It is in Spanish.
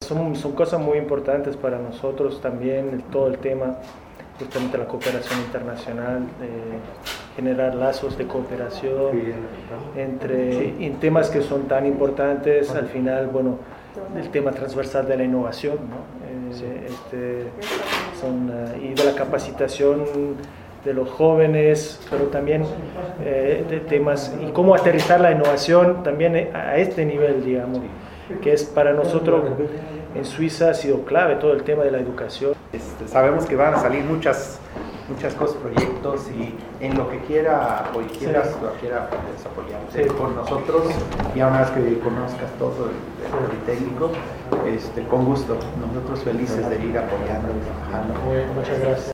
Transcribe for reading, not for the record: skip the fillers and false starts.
son cosas muy importantes para nosotros también, todo el tema, justamente la cooperación internacional, generar lazos de cooperación en temas que son tan importantes, al final, bueno, el tema transversal de la innovación, ¿no? Y de la capacitación de los jóvenes, pero también de temas y cómo aterrizar la innovación también a este nivel, digamos, que es para nosotros en Suiza ha sido clave todo el tema de la educación. Sabemos que van a salir muchas cosas, proyectos, y en lo que quiera quieras, puedes apoyar con nosotros. Ya una vez que conozcas todo el Politécnico, con gusto, nosotros felices de ir apoyando y trabajando. Muchas gracias.